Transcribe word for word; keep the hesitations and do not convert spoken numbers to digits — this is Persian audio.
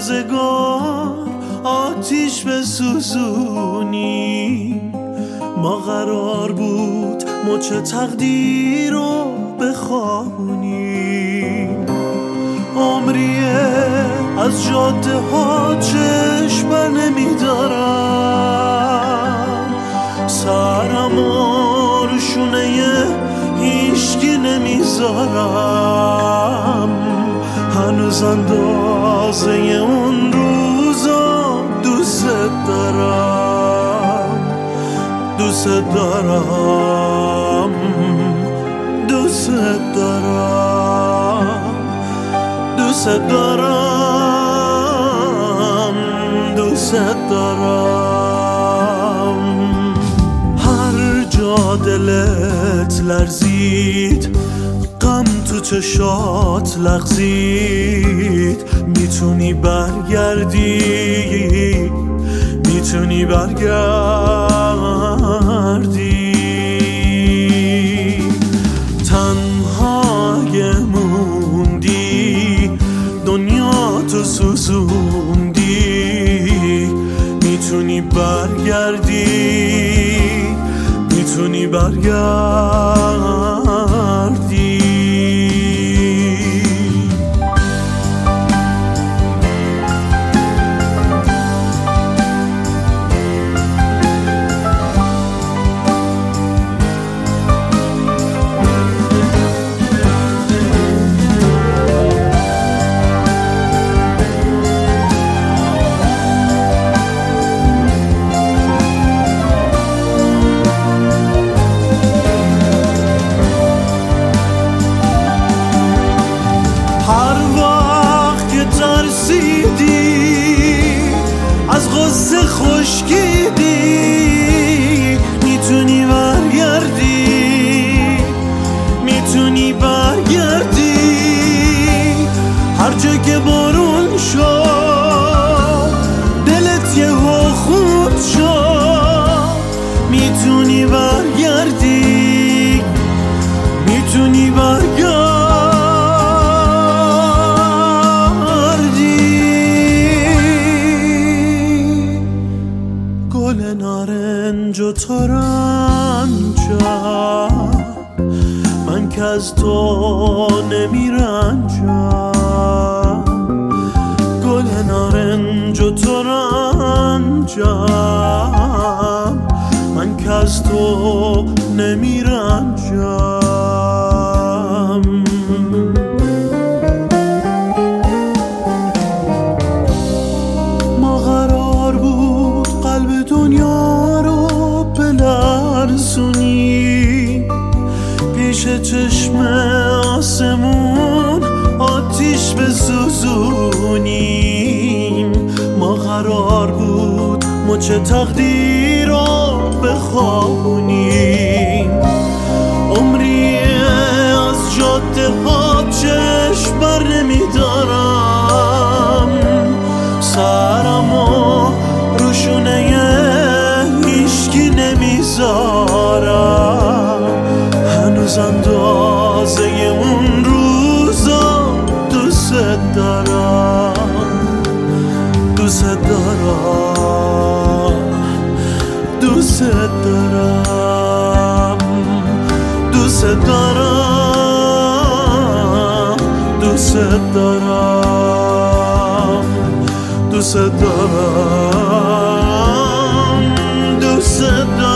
روزگار آتیش بسوزونیم. ما قرار بود مچ تقدیر رو بخوابونیم. عمریه از جاده ها چشم بر نمیدارم، سرم و روشونه هیچکی نمیذارم. هنوز اندازه اون روزا دوست دارم، دوست دارم، دوست دارم، دوست دارم، دوست دارم. هر جا دلت لرزید، غم تو چشات لغزید، میتونی برگردی، میتونی برگردی. تنهای موندی، دنیا تو سوزوندی، میتونی برگردی، میتونی برگردی. از غصه خشکیدی، میتونی برگردی، میتونی برگردی. هر جا که بارون شد دلت یه خود شد، میتونی برگردی، میتونی برگردی. گل نارنج و ترنجم، من که از تو نمیرنجم. گل نارنج و ترنجم، من که از تو نمیرنجم. ما قرار بود قلب دنیا رو بلرزونی، پیش چشم آسمون آتیش بسوزونیم. ما قرار بود مچ تقدیر رو بخوابونیم. عمریه از جاده ها چشم بر نمیدارم، سرم و روشونه هیچکی نمیذارم. هنوز اندازه اون روزا دوست دارم، دوست دارم، دوست دارم، دوست دارم، دوست دارم، دوست دارم، دوست دارم.